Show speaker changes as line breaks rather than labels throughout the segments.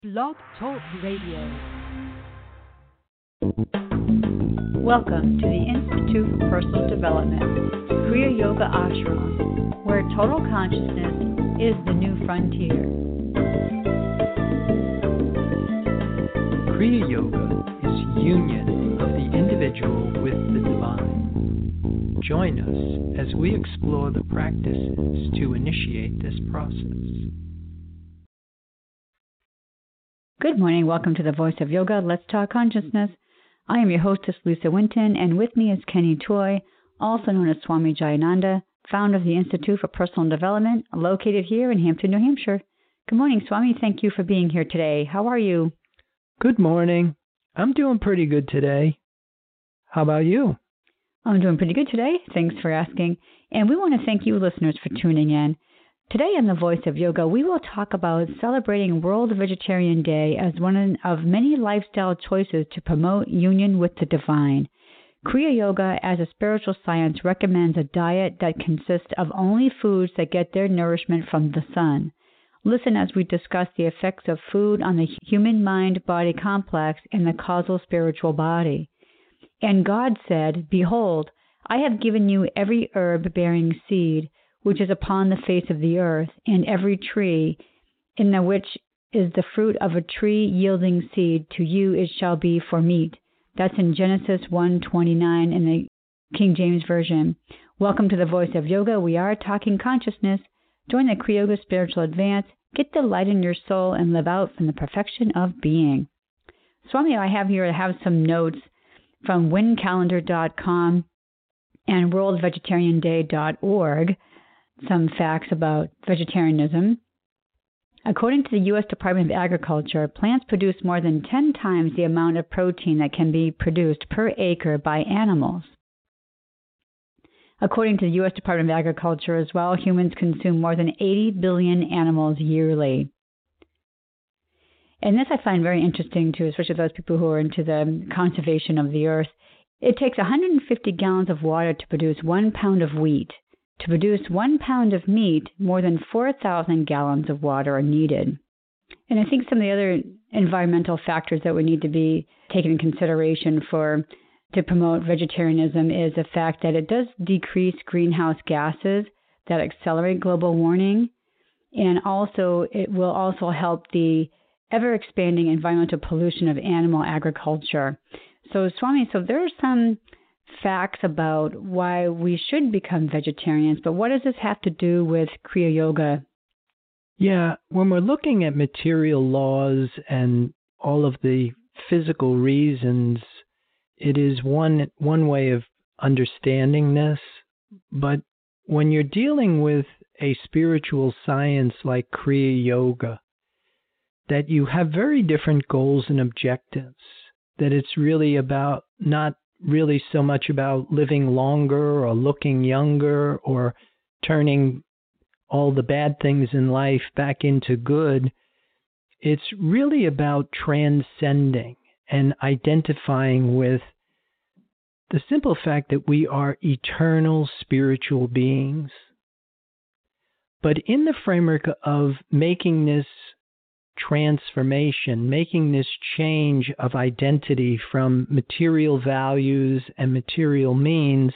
Blog Talk Radio.
Welcome to the Institute for Personal Development, Kriya Yoga Ashram, where total consciousness is the new frontier.
Kriya Yoga is union of the individual with the divine. Join us as we explore the practices to initiate this process.
Good morning. Welcome to the Voice of Yoga. Let's Talk Consciousness. I am your hostess, Lisa Winton, and with me is Kenny Toy, also known as Swami Jayananda, founder of the Institute for Personal Development, located here in Hampton, New Hampshire. Good morning, Swami. Thank you for being here today. How are you?
Good morning. I'm doing pretty good today. How about you?
I'm doing pretty good today. Thanks for asking. And we want to thank you, listeners, for tuning in. Today on The Voice of Yoga, we will talk about celebrating World Vegetarian Day as one of many lifestyle choices to promote union with the divine. Kriya Yoga, as a spiritual science, recommends a diet that consists of only foods that get their nourishment from the sun. Listen as we discuss the effects of food on the human mind-body complex and the causal spiritual body. And God said, "Behold, I have given you every herb bearing seed, which is upon the face of the earth, and every tree, in the which is the fruit of a tree yielding seed, to you it shall be for meat." That's in Genesis 1:29 in the King James Version. Welcome to the Voice of Yoga. We are talking consciousness. Join the Kriya Yoga Spiritual Advance. Get the light in your soul and live out from the perfection of being. Swami, I have some notes from wincalendar.com and worldvegetarianday.org. Some facts about vegetarianism. According to the U.S. Department of Agriculture, plants produce more than 10 times the amount of protein that can be produced per acre by animals. According to the U.S. Department of Agriculture as well, humans consume more than 80 billion animals yearly. And this I find very interesting too, especially those people who are into the conservation of the earth. It takes 150 gallons of water to produce 1 pound of wheat. To produce 1 pound of meat, more than 4,000 gallons of water are needed. And I think some of the other environmental factors that would need to be taken in consideration to promote vegetarianism is the fact that it does decrease greenhouse gases that accelerate global warming, and also it will also help the ever-expanding environmental pollution of animal agriculture. So, Swami, there are some facts about why we should become vegetarians, but what does this have to do with Kriya Yoga?
Yeah, when we're looking at material laws and all of the physical reasons, it is one way of understanding this. But when you're dealing with a spiritual science like Kriya Yoga, that you have very different goals and objectives, that it's really about not really so much about living longer or looking younger or turning all the bad things in life back into good. It's really about transcending and identifying with the simple fact that we are eternal spiritual beings. But in the framework of making this transformation, making this change of identity from material values and material means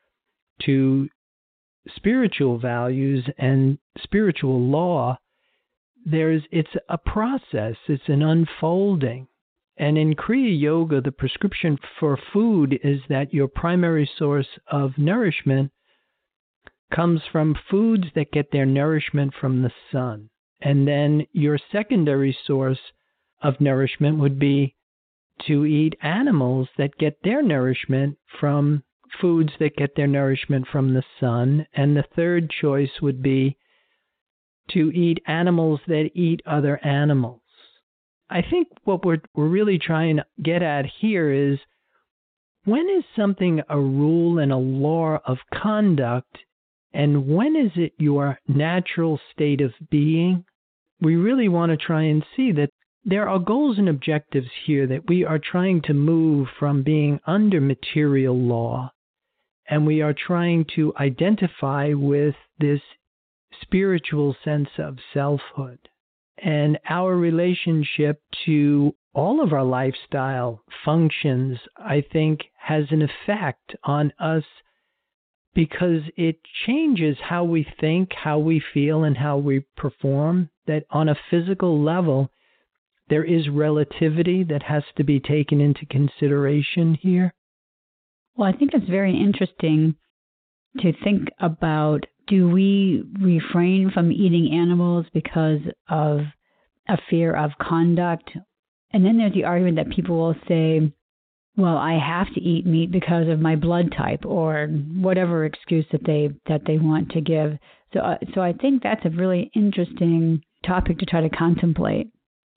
to spiritual values and spiritual law, it's a process, it's an unfolding. And in Kriya Yoga, the prescription for food is that your primary source of nourishment comes from foods that get their nourishment from the sun. And then your secondary source of nourishment would be to eat animals that get their nourishment from foods that get their nourishment from the sun. And the third choice would be to eat animals that eat other animals. I think what we're really trying to get at here is, when is something a rule and a law of conduct, and when is it your natural state of being? We really want to try and see that there are goals and objectives here, that we are trying to move from being under material law, and we are trying to identify with this spiritual sense of selfhood. and our relationship to all of our lifestyle functions, I think, has an effect on us because it changes how we think, how we feel, and how we perform. That on a physical level, there is relativity that has to be taken into consideration here.
Well, I think it's very interesting to think about, do we refrain from eating animals because of a fear of conduct? And then there's the argument that people will say, well, I have to eat meat because of my blood type, or whatever excuse that they want to give. So I think that's a really interesting topic to try to contemplate.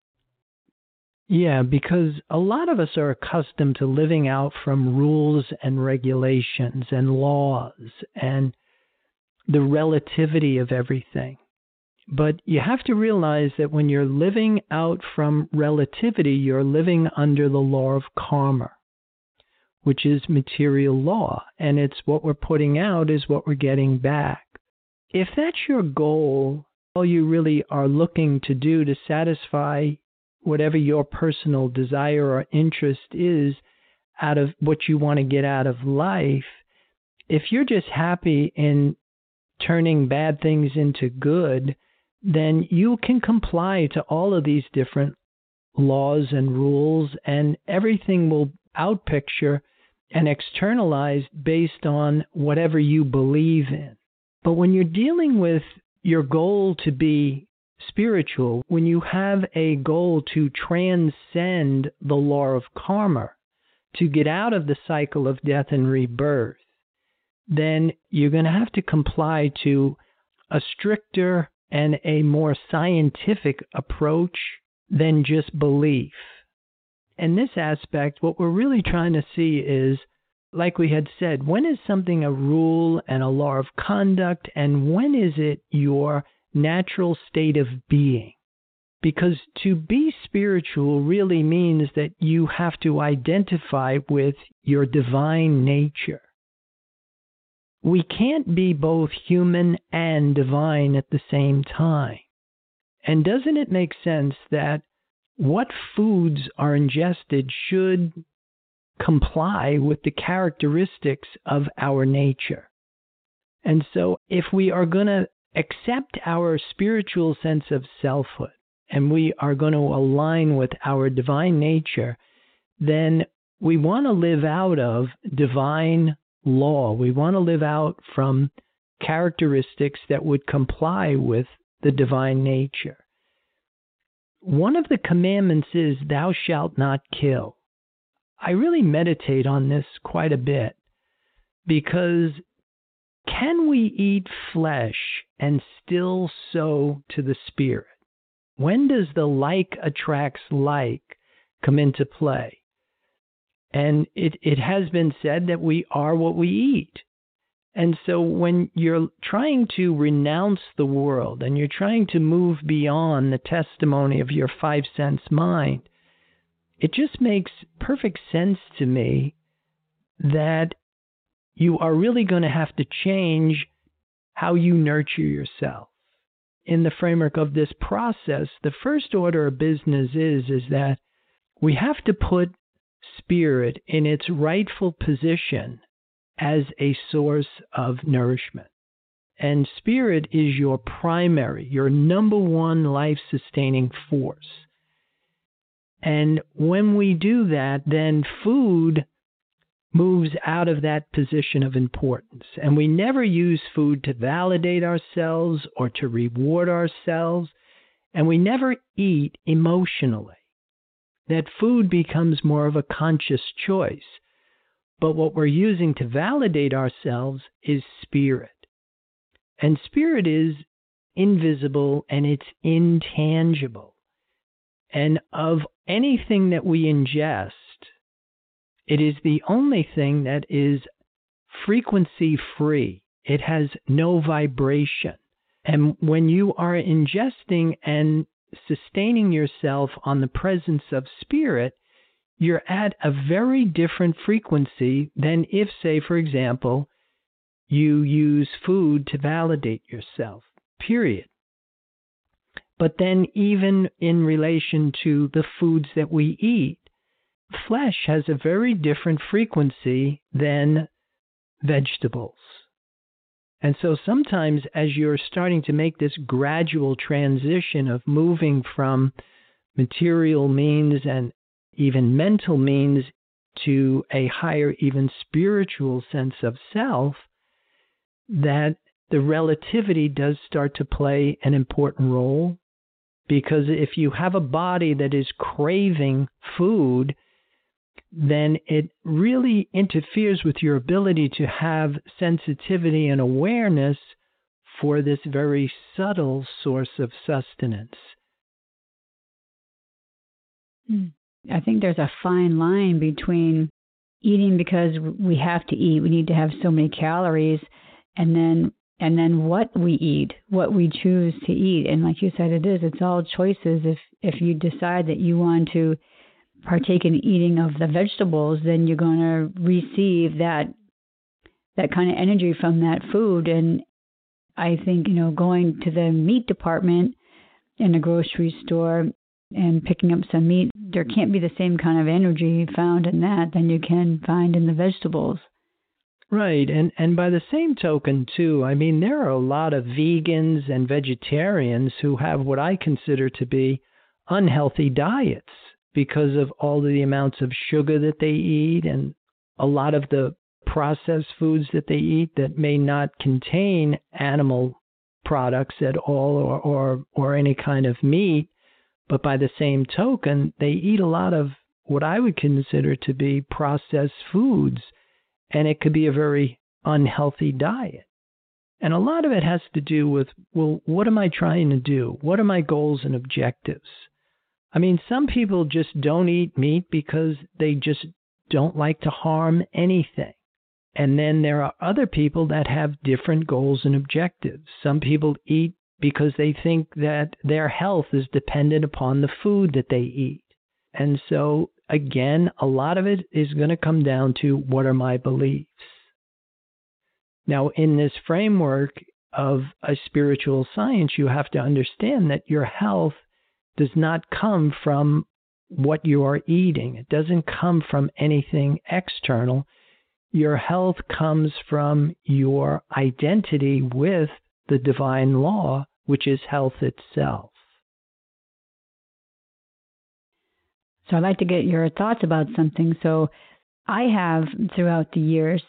Yeah, because a lot of us are accustomed to living out from rules and regulations and laws and the relativity of everything. But you have to realize that when you're living out from relativity, you're living under the law of karma, which is material law. And it's what we're putting out is what we're getting back. If that's your goal, all you really are looking to do to satisfy whatever your personal desire or interest is out of what you want to get out of life, if you're just happy in turning bad things into good, then you can comply to all of these different laws and rules, and everything will outpicture and externalize based on whatever you believe in. But when you're dealing with your goal to be spiritual, when you have a goal to transcend the law of karma, to get out of the cycle of death and rebirth, then you're going to have to comply to a stricter and a more scientific approach than just belief. In this aspect, what we're really trying to see is, like we had said, when is something a rule and a law of conduct, and when is it your natural state of being? Because to be spiritual really means that you have to identify with your divine nature. We can't be both human and divine at the same time. And doesn't it make sense that what foods are ingested should comply with the characteristics of our nature? And so if we are going to accept our spiritual sense of selfhood, and we are going to align with our divine nature, then we want to live out of divine law. We want to live out from characteristics that would comply with the divine nature. One of the commandments is, thou shalt not kill. I really meditate on this quite a bit, because can we eat flesh and still sow to the spirit? When does the like attracts like come into play? And it has been said that we are what we eat. And so when you're trying to renounce the world and you're trying to move beyond the testimony of your five sense mind, it just makes perfect sense to me that you are really going to have to change how you nurture yourself. In the framework of this process, the first order of business is that we have to put spirit in its rightful position as a source of nourishment. And spirit is your primary, your number one life-sustaining force. And when we do that, then food moves out of that position of importance. And we never use food to validate ourselves or to reward ourselves. And we never eat emotionally. That food becomes more of a conscious choice. But what we're using to validate ourselves is spirit. And spirit is invisible and it's intangible. And of anything that we ingest, it is the only thing that is frequency free. It has no vibration. And when you are ingesting and sustaining yourself on the presence of spirit, you're at a very different frequency than if, say, for example, you use food to validate yourself, period. But then even in relation to the foods that we eat, flesh has a very different frequency than vegetables. And so sometimes as you're starting to make this gradual transition of moving from material means and even mental means to a higher, even spiritual sense of self, that the relativity does start to play an important role. Because if you have a body that is craving food, then it really interferes with your ability to have sensitivity and awareness for this very subtle source of sustenance.
I think there's a fine line between eating because we have to eat, we need to have so many calories, and then what we eat, what we choose to eat. And like you said, it's all choices. If you decide that you want to partake in eating of the vegetables, then you're going to receive that kind of energy from that food. And I think, going to the meat department in a grocery store and picking up some meat, there can't be the same kind of energy found in that than you can find in the vegetables.
Right. And by the same token, too, I mean, there are a lot of vegans and vegetarians who have what I consider to be unhealthy diets because of all the amounts of sugar that they eat and a lot of the processed foods that they eat that may not contain animal products at all or any kind of meat. But by the same token, they eat a lot of what I would consider to be processed foods. And it could be a very unhealthy diet. And a lot of it has to do with, well, what am I trying to do? What are my goals and objectives? I mean, some people just don't eat meat because they just don't like to harm anything. And then there are other people that have different goals and objectives. Some people eat because they think that their health is dependent upon the food that they eat. And so, again, a lot of it is going to come down to what are my beliefs. Now, in this framework of a spiritual science, you have to understand that your health does not come from what you are eating. It doesn't come from anything external. Your health comes from your identity with the divine law, which is health itself.
So I'd like to get your thoughts about something. So I have throughout the years,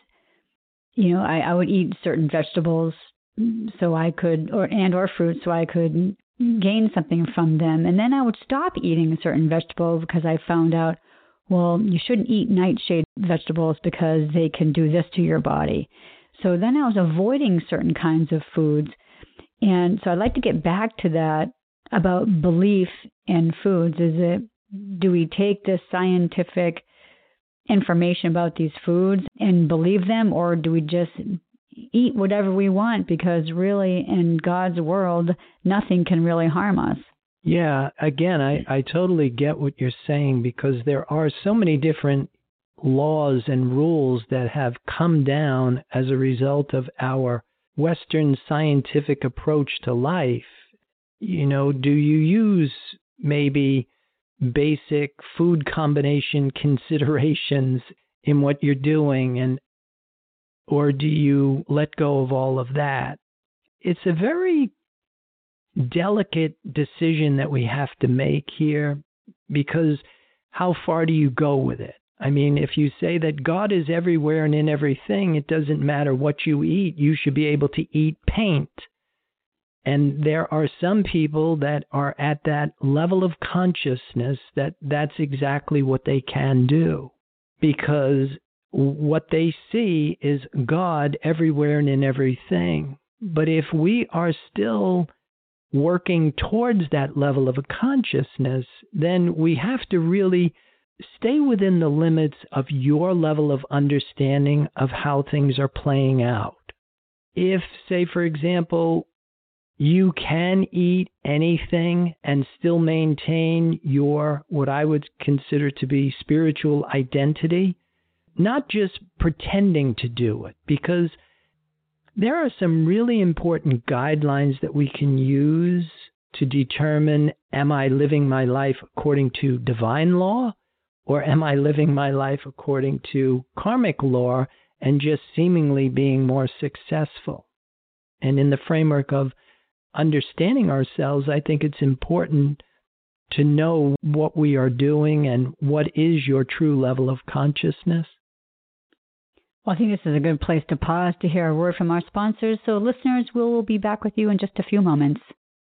I would eat certain vegetables so I could, or fruits so I could gain something from them. And then I would stop eating a certain vegetable because I found out, well, you shouldn't eat nightshade vegetables because they can do this to your body. So then I was avoiding certain kinds of foods. And so I'd like to get back to that about belief in foods. Do we take this scientific information about these foods and believe them, or do we just eat whatever we want? Because really, in God's world, nothing can really harm us.
Yeah, again, I totally get what you're saying, because there are so many different laws and rules that have come down as a result of our Western scientific approach to life. Do you use maybe basic food combination considerations in what you're doing, or do you let go of all of that? It's a very delicate decision that we have to make here, because how far do you go with it? I mean, if you say that God is everywhere and in everything, it doesn't matter what you eat. You should be able to eat paint. And there are some people that are at that level of consciousness that that's exactly what they can do, because what they see is God everywhere and in everything. But if we are still working towards that level of a consciousness, then we have to really stay within the limits of your level of understanding of how things are playing out. If, say, for example, you can eat anything and still maintain your, what I would consider to be spiritual identity, not just pretending to do it, because there are some really important guidelines that we can use to determine, am I living my life according to divine law, or am I living my life according to karmic law and just seemingly being more successful? And in the framework of understanding ourselves, I think it's important to know what we are doing and what is your true level of consciousness.
Well, I think this is a good place to pause to hear a word from our sponsors. So listeners, we'll be back with you in just a few moments.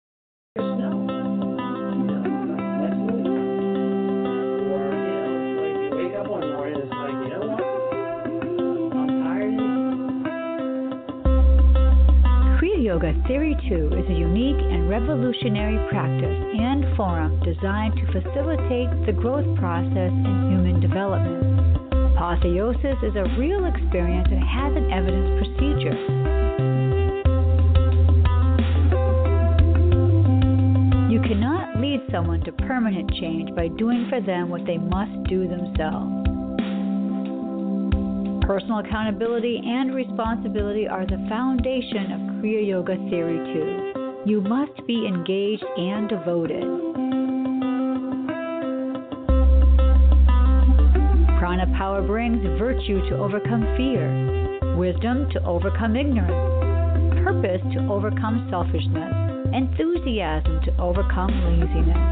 Kriya Yoga Theory 2 is a unique and revolutionary practice and forum designed to facilitate the growth process in human development. Apotheosis is a real experience and has an evidence procedure. You cannot lead someone to permanent change by doing for them what they must do themselves. Personal accountability and responsibility are the foundation of Kriya Yoga Theory 2. You must be engaged and devoted. Prana power brings virtue to overcome fear, wisdom to overcome ignorance, purpose to overcome selfishness, enthusiasm to overcome laziness.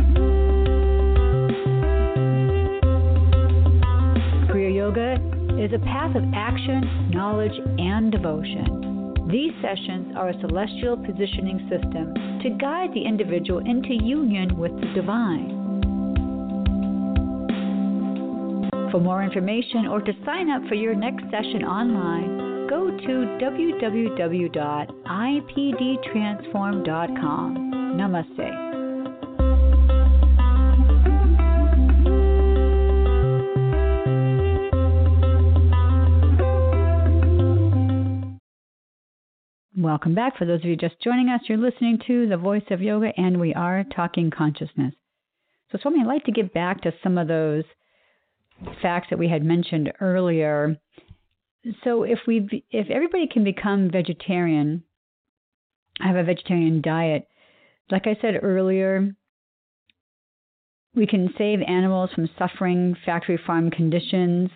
Kriya Yoga is a path of action, knowledge, and devotion. These sessions are a celestial positioning system to guide the individual into union with the divine. For more information or to sign up for your next session online, go to www.ipdtransform.com. Namaste. Welcome back. For those of you just joining us, you're listening to The Voice of Yoga, and we are talking consciousness. So, Swami, I'd like to get back to some of those facts that we had mentioned earlier. So if everybody can become vegetarian, have a vegetarian diet, like I said earlier, we can save animals from suffering factory farm conditions.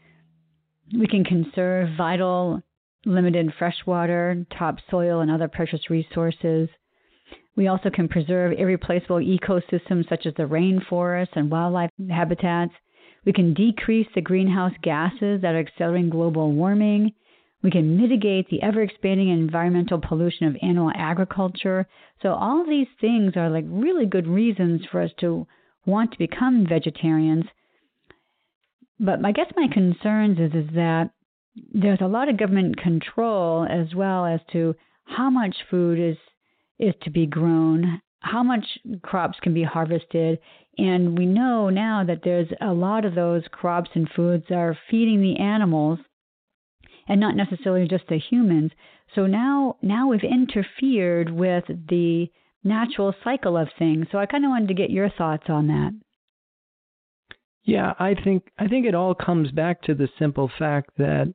We can conserve vital limited freshwater, topsoil, and other precious resources. We also can preserve irreplaceable ecosystems such as the rainforests and wildlife habitats. We can decrease the greenhouse gases that are accelerating global warming. We can mitigate the ever-expanding environmental pollution of animal agriculture. So all of these things are like really good reasons for us to want to become vegetarians. But I guess my concerns is that there's a lot of government control as well as to how much food is to be grown, how much crops can be harvested. And we know now that there's a lot of those crops and foods are feeding the animals and not necessarily just the humans. So now we've interfered with the natural cycle of things. So I kind of wanted to get your thoughts on that.
Yeah, I think it all comes back to the simple fact that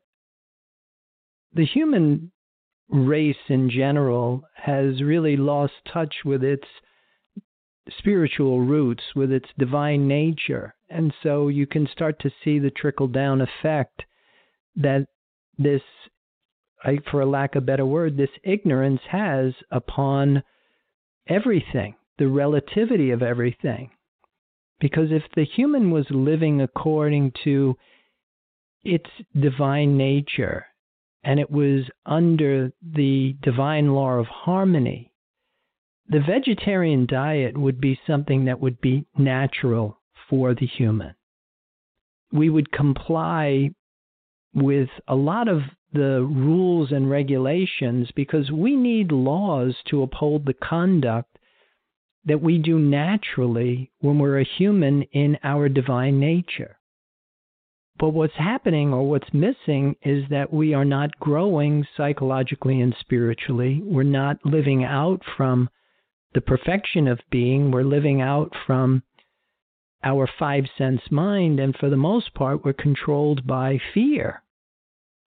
the human race in general has really lost touch with its spiritual roots, with its divine nature. And so you can start to see the trickle-down effect that this, for a lack of a better word, this ignorance has upon everything, the relativity of everything. Because if the human was living according to its divine nature, and it was under the divine law of harmony, the vegetarian diet would be something that would be natural for the human. We would comply with a lot of the rules and regulations because we need laws to uphold the conduct that we do naturally when we're a human in our divine nature. But what's happening or what's missing is that we are not growing psychologically and spiritually. We're not living out from the perfection of being. We're living out from our five sense mind, and for the most part, we're controlled by fear.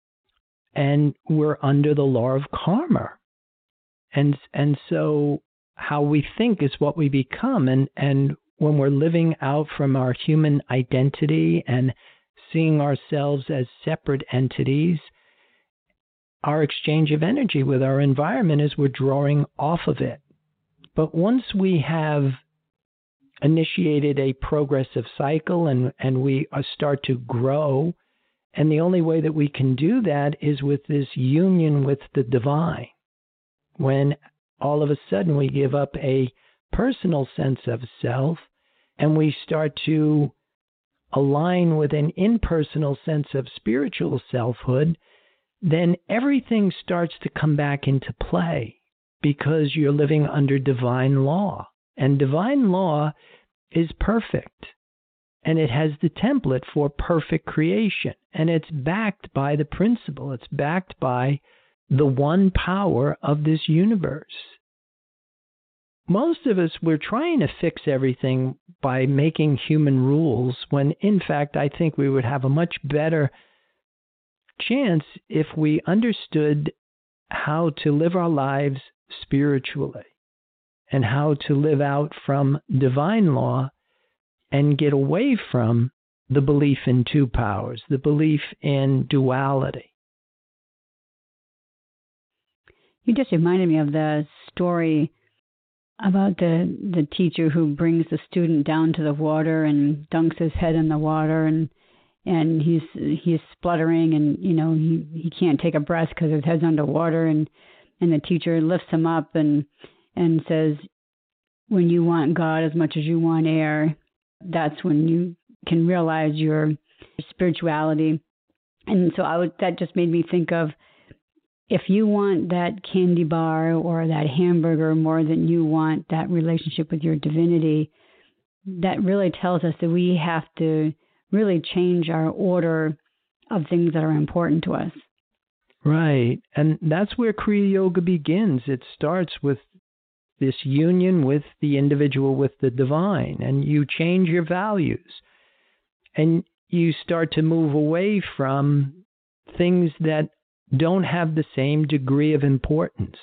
And we're under the law of karma. And so how we think is what we become. And when we're living out from our human identity and seeing ourselves as separate entities, our exchange of energy with our environment is we're drawing off of it. But once we have initiated a progressive cycle and we start to grow, and the only way that we can do that is with this union with the divine. When all of a sudden we give up a personal sense of self and we start to align with an impersonal sense of spiritual selfhood, then everything starts to come back into play because you're living under divine law. And divine law is perfect. And it has the template for perfect creation. And it's backed by the principle. It's backed by the one power of this universe. Most of us, we're trying to fix everything by making human rules, when in fact I think we would have a much better chance if we understood how to live our lives spiritually and how to live out from divine law and get away from the belief in two powers, the belief in duality.
You just reminded me of the story about the teacher who brings the student down to the water and dunks his head in the water, and he's spluttering, and he can't take a breath because his head's underwater, and the teacher lifts him up and says, when you want God as much as you want air, that's when you can realize your spirituality. And so that just made me think of, if you want that candy bar or that hamburger more than you want that relationship with your divinity, that really tells us that we have to really change our order of things that are important to us.
Right. And that's where Kriya Yoga begins. It starts with this union with the individual, with the divine, and you change your values. And you start to move away from things that don't have the same degree of importance.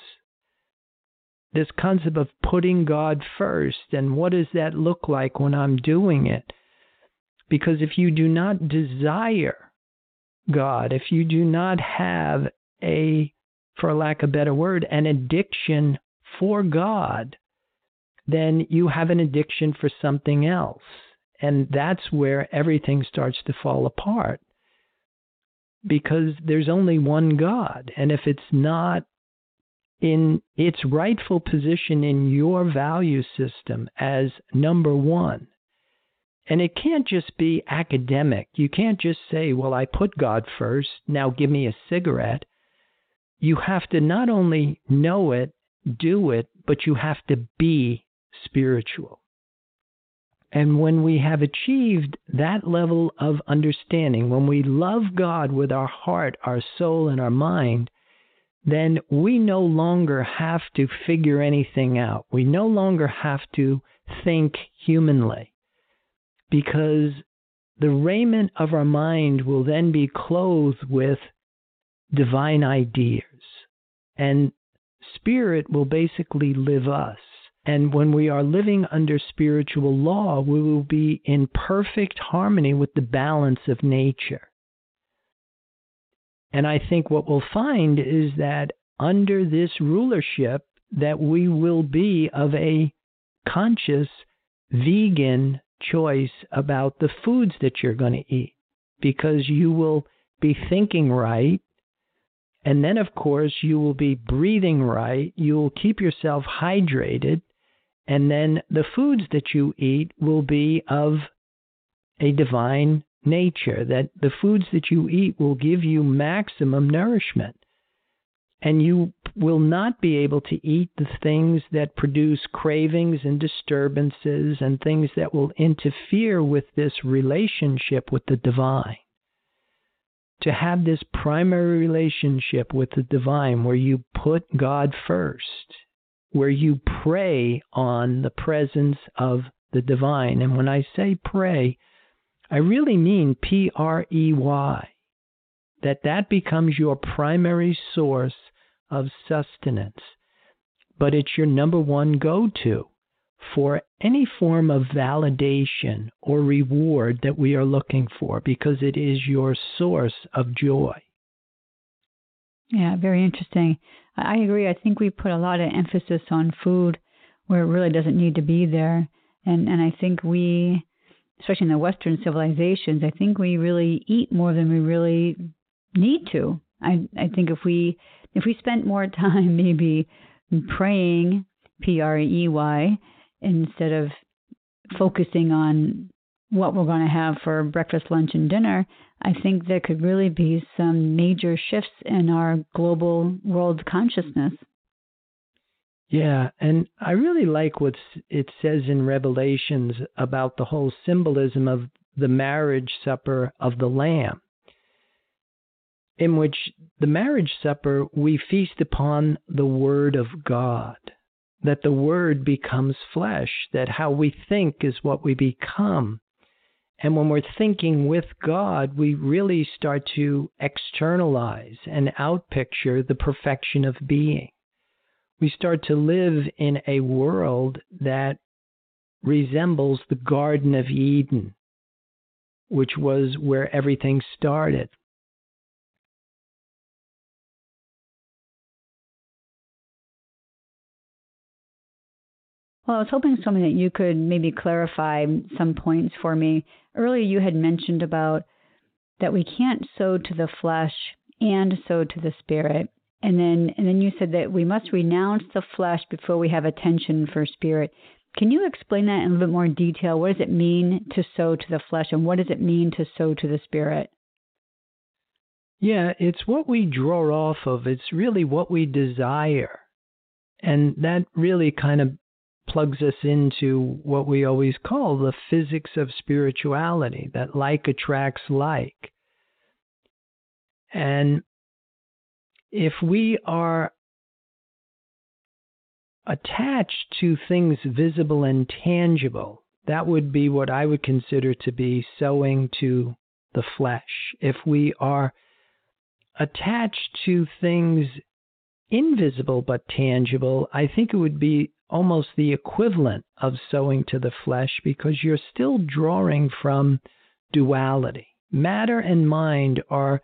This concept of putting God first, and what does that look like when I'm doing it? Because if you do not desire God, if you do not have for lack of a better word, an addiction for God, then you have an addiction for something else. And that's where everything starts to fall apart. Because there's only one God. And if it's not in its rightful position in your value system as number one, and it can't just be academic. You can't just say, well, I put God first, now give me a cigarette. You have to not only know it, do it, but you have to be spiritual. And when we have achieved that level of understanding, when we love God with our heart, our soul, and our mind, then we no longer have to figure anything out. We no longer have to think humanly, because the raiment of our mind will then be clothed with divine ideas, and spirit will basically live us. And when we are living under spiritual law, we will be in perfect harmony with the balance of nature. And I think what we'll find is that under this rulership, that we will be of a conscious vegan choice about the foods that you're going to eat, because you will be thinking right. And then, of course, you will be breathing right. You will keep yourself hydrated. And then the foods that you eat will be of a divine nature, that the foods that you eat will give you maximum nourishment. And you will not be able to eat the things that produce cravings and disturbances and things that will interfere with this relationship with the divine. To have this primary relationship with the divine where you put God first, where you prey on the presence of the divine. And when I say pray, I really mean P-R-E-Y, that becomes your primary source of sustenance. but it's your number one go-to for any form of validation or reward that we are looking for, because it is your source of joy.
Yeah, very interesting. I agree. I think we put a lot of emphasis on food where it really doesn't need to be there. And I think we, especially in the Western civilizations, I think we really eat more than we really need to. I think if we spent more time maybe praying, Prey, instead of focusing on what we're going to have for breakfast, lunch, and dinner, I think there could really be some major shifts in our global world consciousness.
Yeah, and I really like what it says in Revelations about the whole symbolism of the marriage supper of the Lamb, in which the marriage supper, we feast upon the Word of God, that the Word becomes flesh, that how we think is what we become. And when we're thinking with God, we really start to externalize and outpicture the perfection of being. We start to live in a world that resembles the Garden of Eden, which was where everything started.
Well, I was hoping something that you could maybe clarify some points for me. Earlier you had mentioned about that we can't sow to the flesh and sow to the spirit. And then you said that we must renounce the flesh before we have attention for spirit. Can you explain that in a little bit more detail? What does it mean to sow to the flesh, and what does it mean to sow to the spirit?
Yeah, it's what we draw off of. It's really what we desire. And that really kind of plugs us into what we always call the physics of spirituality, that like attracts like. And if we are attached to things visible and tangible, that would be what I would consider to be sowing to the flesh. If we are attached to things invisible but tangible, I think it would be almost the equivalent of sowing to the flesh, because you're still drawing from duality. Matter and mind are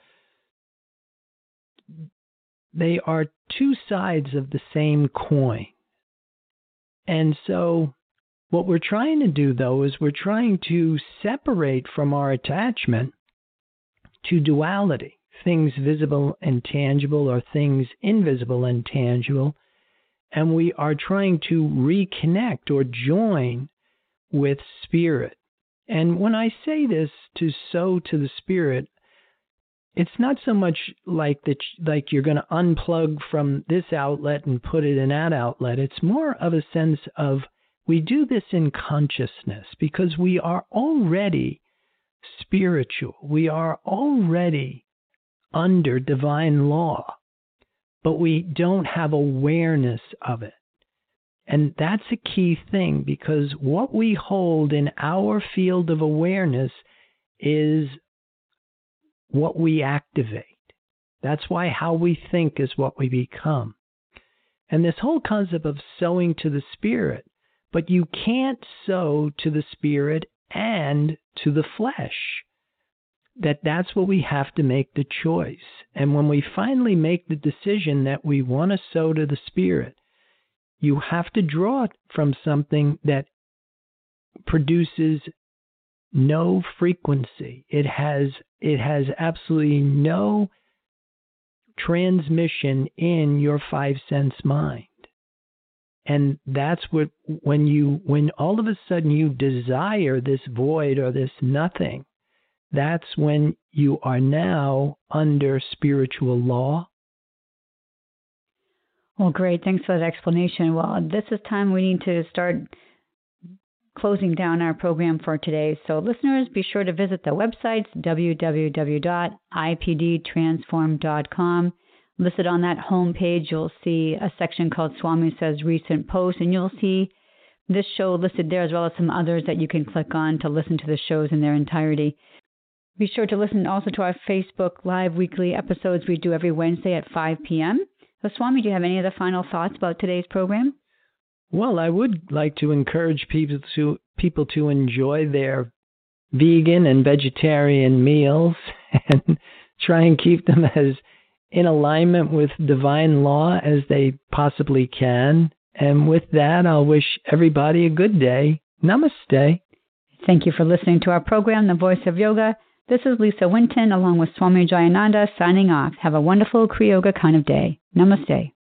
two sides of the same coin. And so what we're trying to do, though, is we're trying to separate from our attachment to duality, things visible and tangible or things invisible and tangible, and we are trying to reconnect or join with spirit. And when I say this, to sow to the spirit, it's not so much like you're going to unplug from this outlet and put it in that outlet. It's more of a sense of we do this in consciousness because we are already spiritual. We are already under divine law, but we don't have awareness of it. And that's a key thing, because what we hold in our field of awareness is what we activate. That's why how we think is what we become. And this whole concept of sowing to the spirit, but you can't sow to the spirit and to the flesh. That's what we have to make the choice. And when we finally make the decision that we want to sow to the spirit, you have to draw it from something that produces no frequency. It has absolutely no transmission in your five sense mind. And that's when all of a sudden you desire this void or this nothing, that's when you are now under spiritual law.
Well, great. Thanks for that explanation. Well, this is time we need to start closing down our program for today. So listeners, be sure to visit the websites, www.ipdtransform.com. Listed on that homepage, you'll see a section called Swami Says Recent Posts, and you'll see this show listed there as well as some others that you can click on to listen to the shows in their entirety. Be sure to listen also to our Facebook Live weekly episodes we do every Wednesday at 5 p.m. So, Swami, do you have any other final thoughts about today's program?
Well, I would like to encourage people to enjoy their vegan and vegetarian meals and try and keep them as in alignment with divine law as they possibly can. And with that, I'll wish everybody a good day. Namaste.
Thank you for listening to our program, The Voice of Yoga. This is Lisa Winton along with Swami Jayananda signing off. Have a wonderful Kriya Yoga kind of day. Namaste.